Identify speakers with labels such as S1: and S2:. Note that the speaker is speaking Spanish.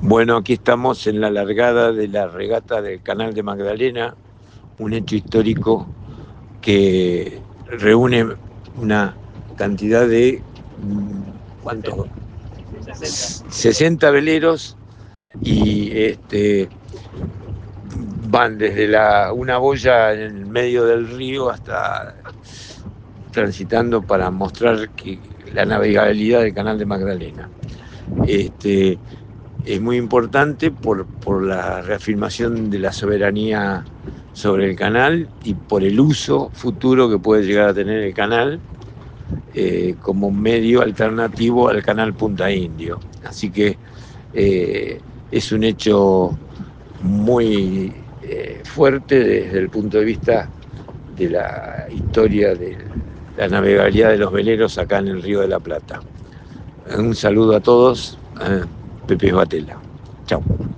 S1: Bueno, aquí estamos en la largada de la regata del Canal de Magdalena, un hecho histórico que reúne una cantidad de, ¿cuántos? 60 veleros y van desde una boya en el medio del río hasta transitando para mostrar la navegabilidad del Canal de Magdalena. Es muy importante por la reafirmación de la soberanía sobre el canal y por el uso futuro que puede llegar a tener el canal como medio alternativo al canal Punta Indio. Así que es un hecho muy fuerte desde el punto de vista de la historia de la navegabilidad de los veleros acá en el Río de la Plata. Un saludo a todos, Pepe Batela. Chao.